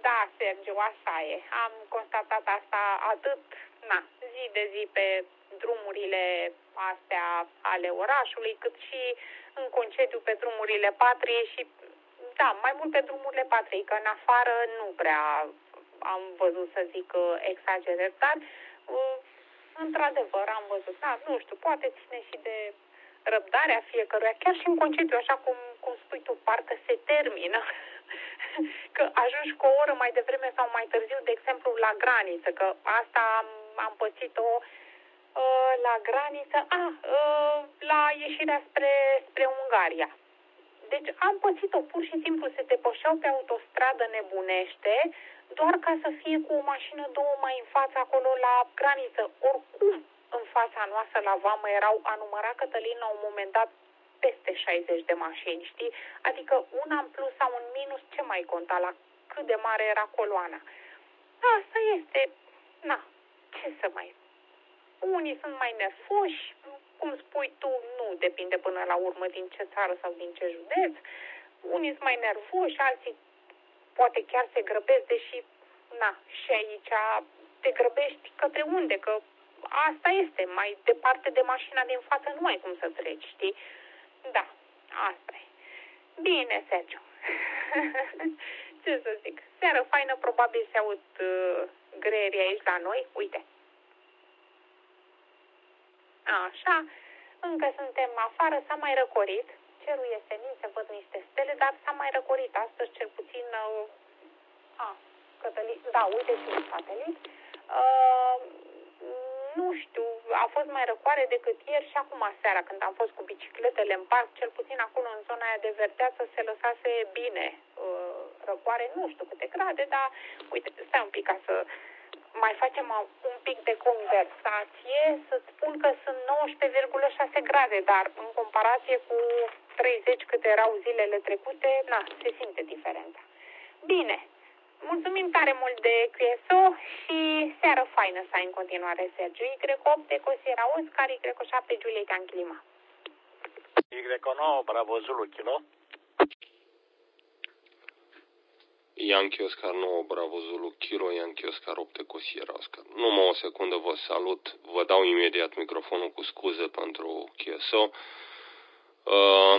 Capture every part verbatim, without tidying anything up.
Da, Sergiu, așa e. Am constatat asta atât, na, zi de zi pe drumurile astea ale orașului, cât și în concediu pe drumurile patriei și, da, mai mult pe drumurile patriei, că în afară nu prea am văzut, să zic, exagerez, dar într-adevăr am văzut, da, nu știu, poate ține și de răbdarea fiecăruia, chiar și în concediu, așa cum, cum spui tu, parcă se termină. Că ajungi cu o oră mai devreme sau mai târziu, de exemplu, la graniță, că asta am, am pățit-o uh, la graniță, a, uh, la ieșirea spre, spre Ungaria. Deci am pățit-o, pur și simplu se depășeau pe autostradă nebunește, doar ca să fie cu o mașină, două mai în față acolo la graniță. Oricum, în fața noastră la vamă erau, a numărat Cătălin la un moment dat, peste șaizeci de mașini, știi? Adică una în plus sau un minus, ce mai conta la cât de mare era coloana? Asta este, na, ce să mai... Unii sunt mai nervoși, cum spui tu, nu depinde până la urmă din ce țară sau din ce județ. Unii sunt mai nervoși, alții poate chiar se grăbesc, deși, na, și aici te grăbești către unde? Că asta este, mai departe de mașina din față nu ai cum să treci, știi? Da, asta e. Bine, Sergiu. Ce să zic? Seară faină, probabil se aud uh, greierii aici la noi. Uite. Așa, încă suntem afară, s-a mai răcorit. Cerul este nin, se văd niște stele, dar s-a mai răcorit astăzi, cel puțin... Uh, a, Cătălin, da, uite și un satelit. Uh, nu știu, a fost mai răcoare decât ieri și acum seara, când am fost cu bicicletele în parc, cel puțin acolo în zona aia de verdeață se lăsase bine uh, răcoare, nu știu câte grade, dar uite, stai un pic ca să mai facem un pic de conversație, să-ți spun că sunt nouăsprezece virgulă șase grade, dar în comparație cu treizeci câte erau zilele trecute, na, se simte diferența. Bine. Mulțumim tare mult de Q S O și seară faină să ai în continuare, Sergiu. Y opt, Eco Sierra Oscar, Y șapte, Juliet Anchilima. Y nouă, Bravo Zulu, Kilo. Yankee Oscar nouă, Bravo Zulu, Kilo, Yankee Oscar opt, Eco Sierra Oscar. Numai o secundă, vă salut. Vă dau imediat microfonul cu scuze pentru Q S O. Uh,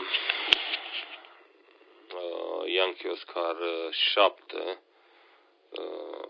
uh, Yankee Oscar șapte. Uh,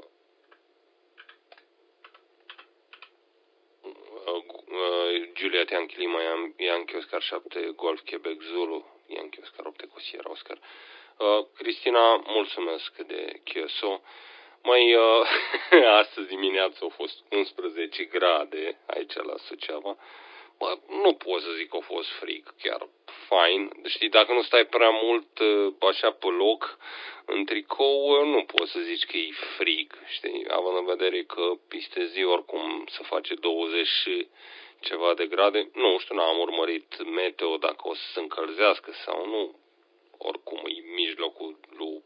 uh, Juliet Yankee Lima, Yankee Oscar șapte, Golf Quebec Zulu, Yankee Oscar opt cu Sierra Oscar. Uh, Cristina, mulțumesc de Q S O. Mai uh, astăzi dimineața au fost unsprezece grade aici la Suceava. Bă, nu pot să zic că a fost frig, chiar fain. Știi, dacă nu stai prea mult așa pe loc, în tricou, nu poți să zici că e frig, știi? Având în vedere că peste zi oricum se face douăzeci și ceva de grade. Nu știu, n-am urmărit meteo dacă o să se încălzească sau nu. Oricum e mijlocul lui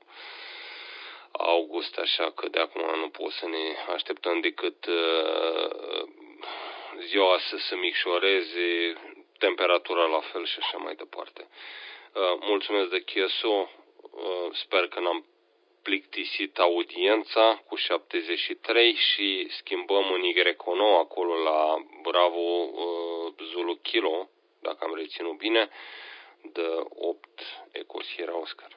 august, așa că de acum nu pot să ne așteptăm decât uh, ziua să se micșoreze, temperatura la fel și așa mai departe. Uh, mulțumesc de Q S O, uh, sper că n-am plictisit audiența cu șaptezeci și trei și schimbăm în Y nouă acolo la Bravo uh, Zulu Kilo, dacă am reținut bine, de opt Eco Sierra Oscar.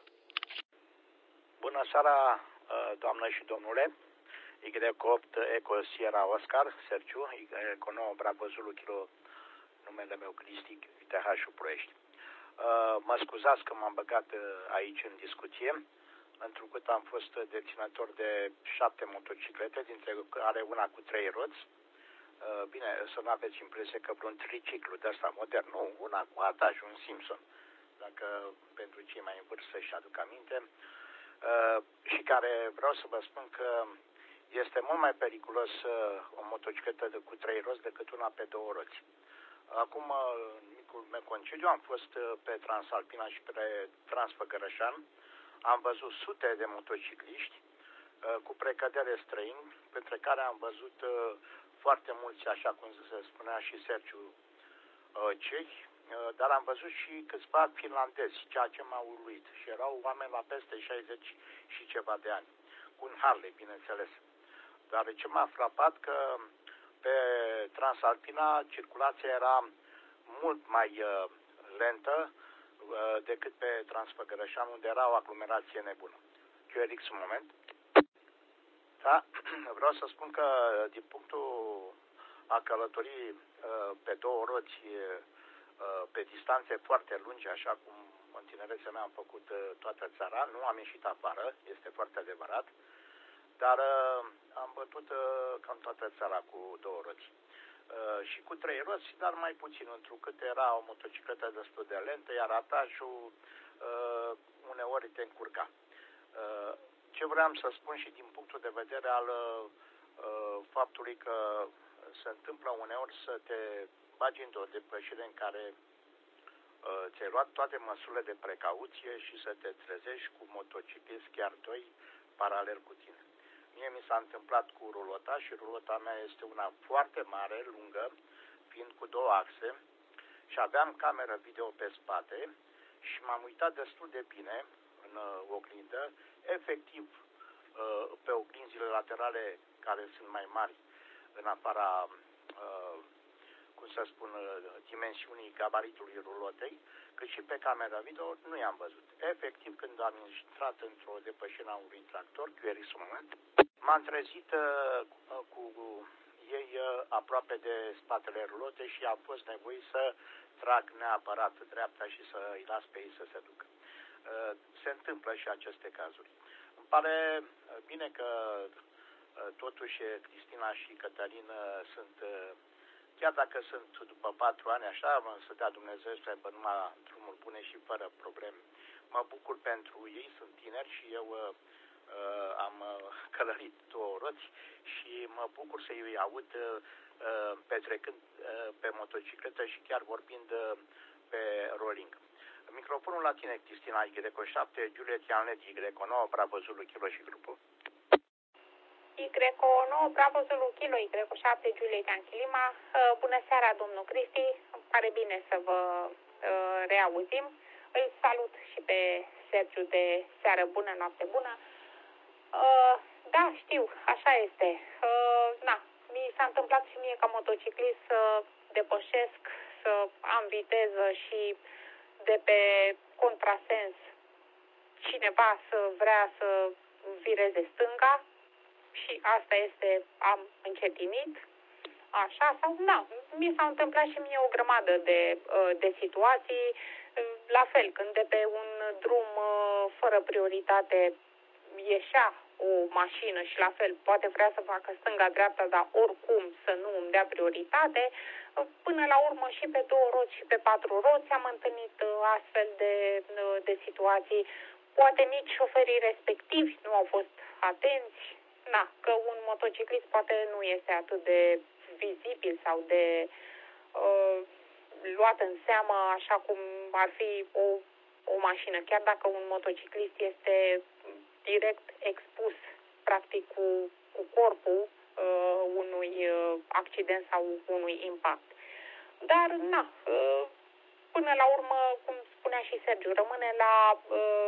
Bună seara, doamnă și domnule. Y opt Eco Sierra Oscar, Sergiu, Y nouă Bravo Zulu Kilo, numele meu Cristi, I T H-ul Ploiești. Mă scuzați că m-am băgat aici în discuție, întrucât am fost deținător de șapte motociclete, dintre care una cu trei roți. Bine, să nu aveți impresie că vreun triciclu de ăsta modern, nu, una cu ataj, un Simpson, dacă pentru cei mai în vârstă și aduc aminte, și care vreau să vă spun că este mult mai periculos o motocicletă de cu trei roți decât una pe două roți. Acum, în micul meu concediu, am fost pe Transalpina și pe Transfăgărășan. Am văzut sute de motocicliști cu precădere străini, pentru care am văzut foarte mulți, așa cum se spunea și Sergiu, cehi, dar am văzut și câțiva finlandezi, ceea ce m-a uluit. Și erau oameni la peste șaizeci și ceva de ani, cu un Harley, bineînțeles. Dar ce m-a frapat că pe Transalpina circulația era mult mai uh, lentă uh, decât pe Transfăgărășan, unde era o aglomerație nebună. Q R X un moment. Da, vreau să spun că din punctul a călătorii uh, pe două roți uh, pe distanțe foarte lungi, așa cum în tinerețea mea am făcut uh, toată țara, nu am ieșit afară, este foarte adevărat, dar uh, am bătut uh, cam toată țara cu două roți. Uh, și cu trei roți, dar mai puțin, întrucât era o motocicletă destul de lentă, iar atajul uh, uneori te încurca. Uh, ce vreau să spun și din punctul de vedere al uh, faptului că se întâmplă uneori să te bagi într-o depășire în care uh, ți-ai luat toate măsurile de precauție și să te trezești cu motocicliști, chiar doi, paralel cu tine. Mie mi s-a întâmplat cu rulota și rulota mea este una foarte mare, lungă, fiind cu două axe și aveam cameră video pe spate și m-am uitat destul de bine în uh, oglindă, efectiv uh, pe oglinzile laterale care sunt mai mari în afara, uh, cum să spun, uh, dimensiunii gabaritului rulotei, cât și pe camera video nu i-am văzut. Efectiv, când am intrat într-o depășire a unui tractor, Q R X moment, m-am trezit uh, cu ei uh, aproape de spatele rulotei și a fost nevoie să trag neapărat dreapta și să îi las pe ei să se ducă. Uh, se întâmplă și aceste cazuri. Îmi pare bine că uh, totuși Cristina și Cătălin uh, sunt, uh, chiar dacă sunt după patru ani așa, să dea Dumnezeu să aibă numai drumuri bune și fără probleme. Mă bucur pentru ei, sunt tineri și eu uh, uh, am uh, călărit două roți și mă bucur să îi aud uh, uh, petrecând uh, pe motocicletă și chiar vorbind uh, pe rolling. Microfonul la tine, Cristina, Y șapte, Juliet Ianet, Y nouă, Bravo Zulu, Kilo și grupul. Y nouă, Bravo Zulu, Kilo, Y șapte, Juliet Anchilima. Bună seara, domnul Cristi. Îmi pare bine să vă uh, reauzim. Îl salut și pe Sergiu de seară bună, noapte bună. Uh, da, știu, așa este. Uh, na, mi s-a întâmplat și mie ca motociclist să depășesc, să am viteză și de pe contrasens cineva să vrea să vireze stânga și asta este, am încetinit, așa, sau da, mi s-a întâmplat și mie o grămadă de, de situații, la fel, când de pe un drum fără prioritate ieșea o mașină și la fel, poate vrea să facă stânga-dreapta, dar oricum să nu îmi dea prioritate. Până la urmă și pe două roți și pe patru roți am întâlnit astfel de, de situații. Poate nici șoferii respectivi nu au fost atenți. Na, că un motociclist poate nu este atât de vizibil sau de uh, luat în seamă așa cum ar fi o, o mașină. Chiar dacă un motociclist este direct expus, practic, cu, cu corpul uh, unui uh, accident sau unui impact. Dar, na, uh, până la urmă, cum spunea și Sergiu, rămâne la uh,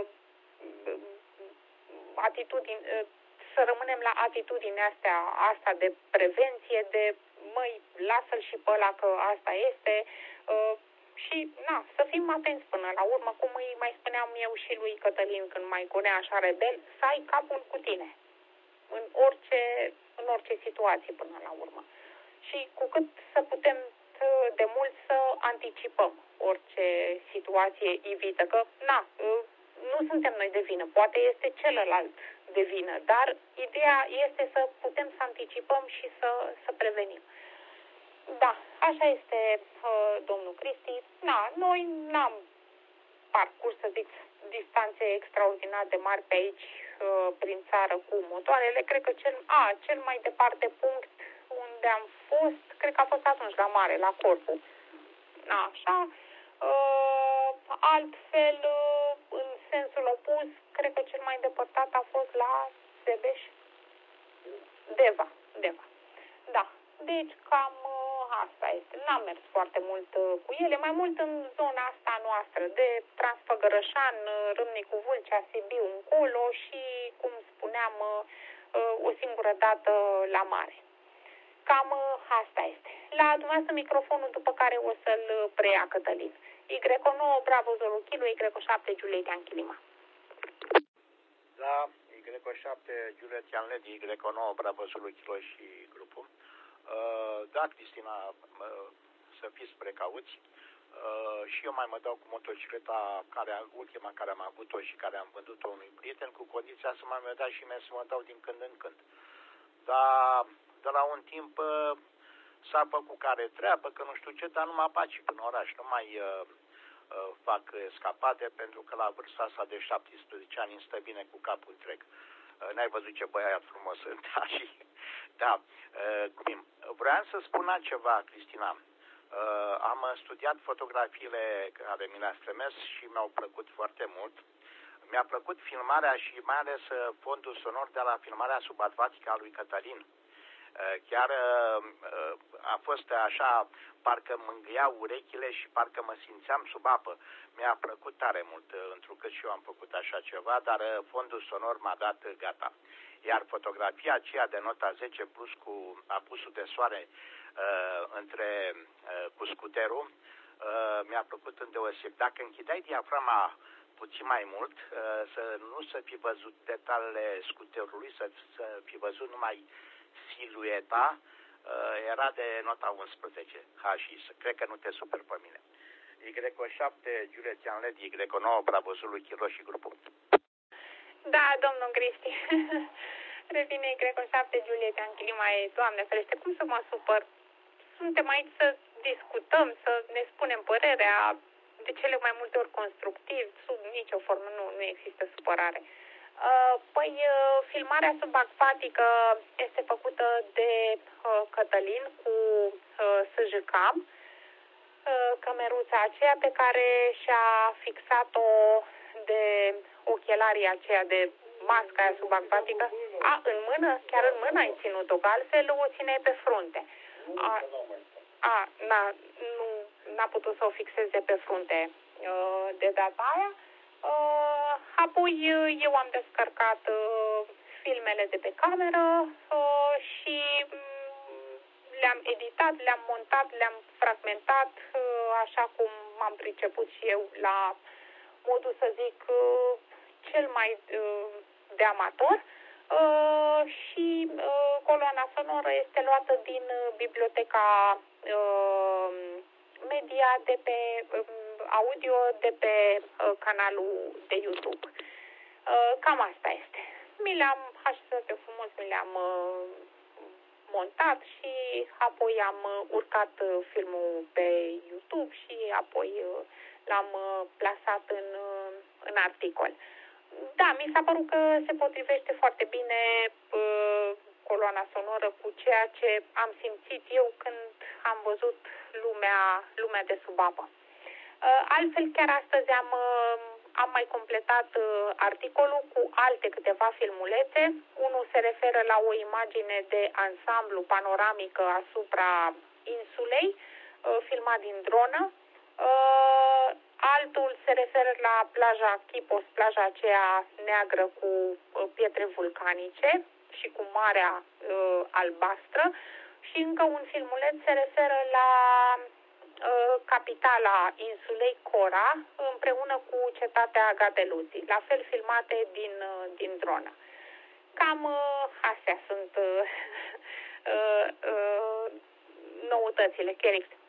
atitudine, uh, să rămânem la atitudinea astea, asta de prevenție, de măi, lasă-l și pe ăla că asta este, uh, și, na, să fim atenți până la urmă, cum îi mai spuneam eu și lui Cătălin când mai gonea așa rebel, să ai capul cu tine, în orice, în orice situație până la urmă. Și cu cât să putem de mult să anticipăm orice situație ivită, că, na, nu suntem noi de vină, poate este celălalt de vină, dar ideea este să putem să anticipăm și să, să prevenim. Da, așa este, uh, domnul Cristi. Na, noi n-am parcurs, să zic, distanțe extraordinar de mari pe aici, uh, prin țară, cu motoarele. Cred că cel, a, cel mai departe punct unde am fost, cred că a fost atunci la mare, la Corfu. Na, așa. Uh, altfel, uh, în sensul opus, cred că cel mai depărtat a fost la Sebeș. Deva, Deva. Da. Deci cam asta este. N-am mers foarte mult cu ele, mai mult în zona asta noastră de Transfăgărășan, Râmnicu Vâlcea, Sibiu încolo și, cum spunea veneam o singură dată la mare. Cam asta este. La dumneavoastră microfonul, după care o să-l preia Cătălin. Y nouă Bravo Zulu Kilo, Y șapte Juliet Anchilima. Da, Y șapte Juliet Lady, Y nouă Bravo Zulu Kilo și grupul. Da, Cristina, să fiți precauți. Și eu mai mă dau cu motocicleta care, ultima care am avut-o și care am vândut-o unui prieten, cu condiția să mai mă dea și mie să mă dau din când în când. Dar de la un timp s-a făcut care treabă, că nu știu ce, dar nu mă apace în oraș, nu mai uh, uh, fac escapade, pentru că la vârsta asta de șaptesprezece ani îmi stă bine cu capul întreg. Uh, n-ai văzut ce băiat frumos sunt, da, și, da, uh, vreau să spun altceva, Cristina. Uh, am studiat fotografiile care mi le-a strămes și mi-au plăcut foarte mult. Mi-a plăcut filmarea și mai ales fondul sonor de la filmarea subatvatică a lui Cătălin. Chiar a fost așa, parcă mă îngâiau urechile și parcă mă simțeam sub apă. Mi-a plăcut tare mult, întrucât și eu am făcut așa ceva, dar fondul sonor m-a dat gata. Iar fotografia aceea de nota zece plus cu apusul de soare uh, între, uh, cu scuterul uh, mi-a plăcut îndeosebit. Dacă închideai diaframa puțin mai mult, uh, să nu să fi văzut detaliile scuterului, să, să fi văzut numai silueta, uh, era de nota unsprezece, H I S. Cred că nu te super pe mine. Y șapte Juliet Lady, Y nouă Bravo Zulu Kilo și grupul. Da, domnul Cristi. Revine Y șapte Juliet Anchilima, e, Doamne ferește, cum să mă supăr? Suntem aici să discutăm, să ne spunem părerea, de cele mai multe ori constructiv, sub nicio formă, nu, nu există supărare. Uh, păi, uh, filmarea subacvatică este făcută de uh, Cătălin cu uh, S J Cam, uh, cameruța aceea pe care și-a fixat-o de ochelarii aceea, de masca aia subacvatică. A, în mână? Chiar în mână ai ținut-o, că altfel o țineai pe frunte. A, a n-a, nu, n-a putut să o fixeze pe frunte uh, de data aia. Uh, apoi eu am descărcat uh, filmele de pe cameră uh, și um, le-am editat, le-am montat, le-am fragmentat, uh, așa cum m-am priceput și eu la modul, să zic, uh, cel mai uh, de amator. Uh, și uh, coloana sonoră este luată din uh, biblioteca uh, media de pe uh, audio de pe uh, canalul de YouTube. Uh, cam asta este. Mi le-am așezat pe frumos, mi le-am uh, montat și apoi am uh, urcat uh, filmul pe YouTube și apoi uh, l-am uh, plasat în, uh, în articol. Da, mi s-a părut că se potrivește foarte bine uh, coloana sonoră cu ceea ce am simțit eu când am văzut lumea, lumea de sub apă. Uh, altfel, chiar astăzi am, uh, am mai completat uh, articolul cu alte câteva filmulețe. Unul se referă la o imagine de ansamblu panoramică asupra insulei, uh, filmat din dronă. Uh, altul se referă la plaja Chipos, plaja aceea neagră cu uh, pietre vulcanice și cu marea uh, albastră. Și încă un filmuleț se referă la uh, capitala insulei Cora împreună cu cetatea Gadeluzzi, la fel filmate din, uh, din dronă. Cam uh, astea sunt uh, uh, uh, noutățile, Cherix.